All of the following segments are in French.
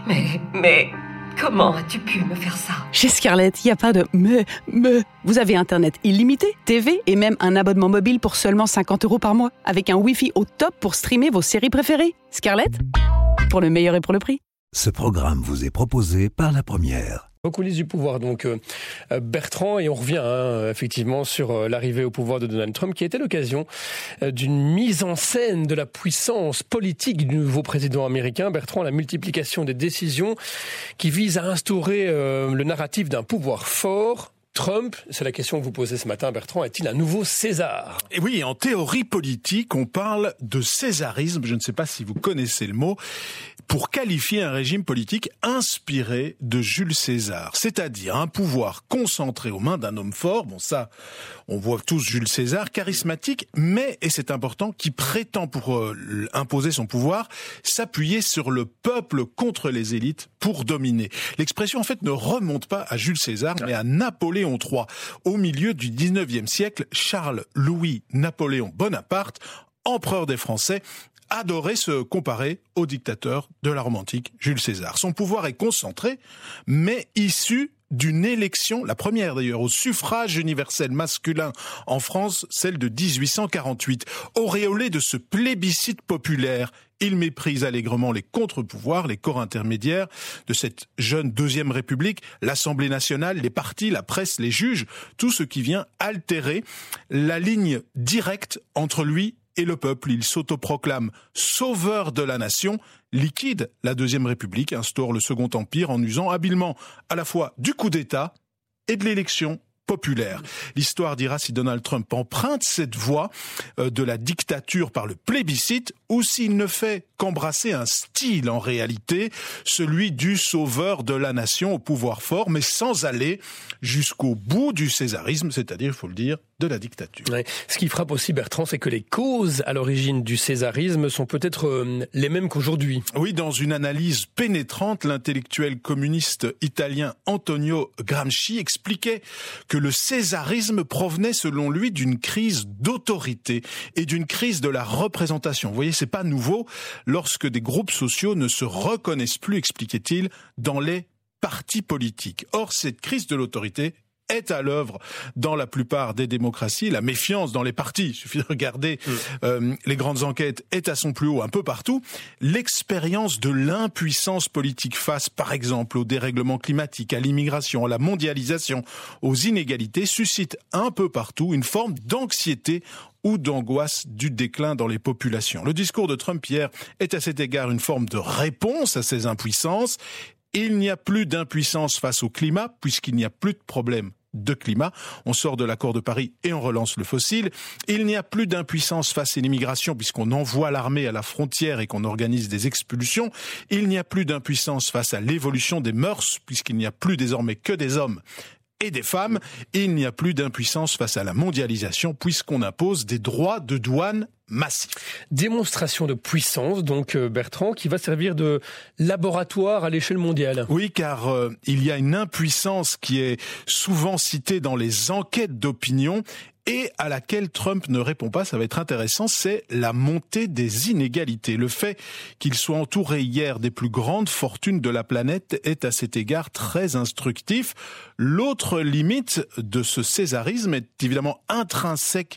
Mais... Comment as-tu pu me faire ça ? Chez Scarlett, il n'y a pas de mais. Vous avez Internet illimité, TV et même un abonnement mobile pour seulement 50 € par mois, avec un Wi-Fi au top pour streamer vos séries préférées. Scarlett, pour le meilleur et pour le prix. Ce programme vous est proposé par La Première. Aux coulisses du pouvoir, donc Bertrand, et on revient effectivement sur l'arrivée au pouvoir de Donald Trump, qui a été l'occasion d'une mise en scène de la puissance politique du nouveau président américain. Bertrand, la multiplication des décisions qui visent à instaurer le narratif d'un pouvoir fort. Trump, c'est la question que vous posez ce matin, Bertrand, est-il un nouveau César ? Et oui, en théorie politique, on parle de césarisme, je ne sais pas si vous connaissez le mot, pour qualifier un régime politique inspiré de Jules César, c'est-à-dire un pouvoir concentré aux mains d'un homme fort, bon ça, on voit tous Jules César, charismatique, mais, et c'est important, qui prétend pour imposer son pouvoir, s'appuyer sur le peuple contre les élites pour dominer. L'expression en fait ne remonte pas à Jules César, mais à Napoléon III. Au milieu du 19e siècle, Charles-Louis Napoléon Bonaparte, empereur des Français, adorait se comparer au dictateur de la Rome antique, Jules César. Son pouvoir est concentré, mais issu d'une élection, la première d'ailleurs, au suffrage universel masculin en France, celle de 1848. Auréolé de ce plébiscite populaire, il méprise allègrement les contre-pouvoirs, les corps intermédiaires de cette jeune deuxième république, l'Assemblée nationale, les partis, la presse, les juges, tout ce qui vient altérer la ligne directe entre lui et le peuple. Il s'autoproclame sauveur de la nation, liquide la deuxième république, instaure le second empire en usant habilement à la fois du coup d'État et de l'élection populaire. L'histoire dira si Donald Trump emprunte cette voie de la dictature par le plébiscite ou s'il ne fait qu'embrasser un style en réalité, celui du sauveur de la nation au pouvoir fort, mais sans aller jusqu'au bout du césarisme, c'est-à-dire, il faut le dire, de la dictature. Ouais. Ce qui frappe aussi Bertrand, c'est que les causes à l'origine du césarisme sont peut-être les mêmes qu'aujourd'hui. Oui, dans une analyse pénétrante, l'intellectuel communiste italien Antonio Gramsci expliquait que le césarisme provenait selon lui d'une crise d'autorité et d'une crise de la représentation. Vous voyez, c'est pas nouveau lorsque des groupes sociaux ne se reconnaissent plus, expliquait-il, dans les partis politiques. Or, cette crise de l'autorité est à l'œuvre dans la plupart des démocraties. La méfiance dans les partis, il suffit de regarder les grandes enquêtes, est à son plus haut un peu partout. L'expérience de l'impuissance politique face, par exemple, au dérèglement climatique, à l'immigration, à la mondialisation, aux inégalités, suscite un peu partout une forme d'anxiété ou d'angoisse du déclin dans les populations. Le discours de Trump hier est à cet égard une forme de réponse à ces impuissances. Il n'y a plus d'impuissance face au climat, puisqu'il n'y a plus de problème de climat. On sort de l'accord de Paris et on relance le fossile. Il n'y a plus d'impuissance face à l'immigration, puisqu'on envoie l'armée à la frontière et qu'on organise des expulsions. Il n'y a plus d'impuissance face à l'évolution des mœurs, puisqu'il n'y a plus désormais que des hommes et des femmes. Il n'y a plus d'impuissance face à la mondialisation, puisqu'on impose des droits de douane massifs. Démonstration de puissance, donc Bertrand, qui va servir de laboratoire à l'échelle mondiale. Oui, car il y a une impuissance qui est souvent citée dans les enquêtes d'opinion et à laquelle Trump ne répond pas, ça va être intéressant, c'est la montée des inégalités. Le fait qu'il soit entouré hier des plus grandes fortunes de la planète est à cet égard très instructif. L'autre limite de ce césarisme est évidemment intrinsèque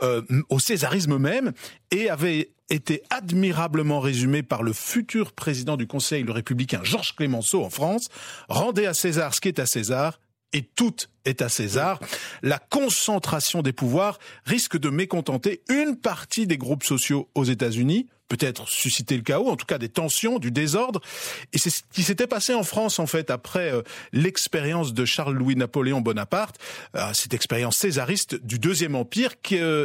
au césarisme même et avait été admirablement résumé par le futur président du Conseil, le républicain Georges Clemenceau en France. Rendez à César ce qui est à César, et tout est à César. La concentration des pouvoirs risque de mécontenter une partie des groupes sociaux aux États-Unis, peut-être susciter le chaos, en tout cas des tensions, du désordre. Et c'est ce qui s'était passé en France, en fait, après l'expérience de Charles-Louis Napoléon Bonaparte, cette expérience césariste du Deuxième Empire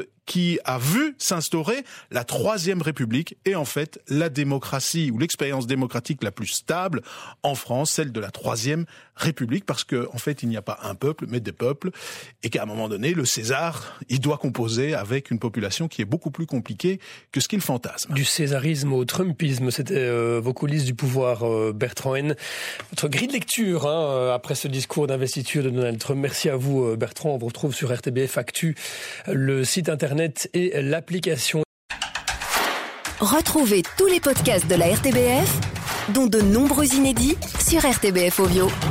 qui a vu s'instaurer la Troisième République et en fait la démocratie ou l'expérience démocratique la plus stable en France, celle de la Troisième République, parce que en fait il n'y a pas un peuple mais des peuples et qu'à un moment donné le César il doit composer avec une population qui est beaucoup plus compliquée que ce qu'il fantasme. Du césarisme au trumpisme, c'était vos coulisses du pouvoir, Bertrand Haine. Votre grille de lecture après ce discours d'investiture de Donald Trump. Merci à vous Bertrand, on vous retrouve sur RTBF Actu, le site internet et l'application. Retrouvez tous les podcasts de la RTBF dont de nombreux inédits sur RTBF Ovio.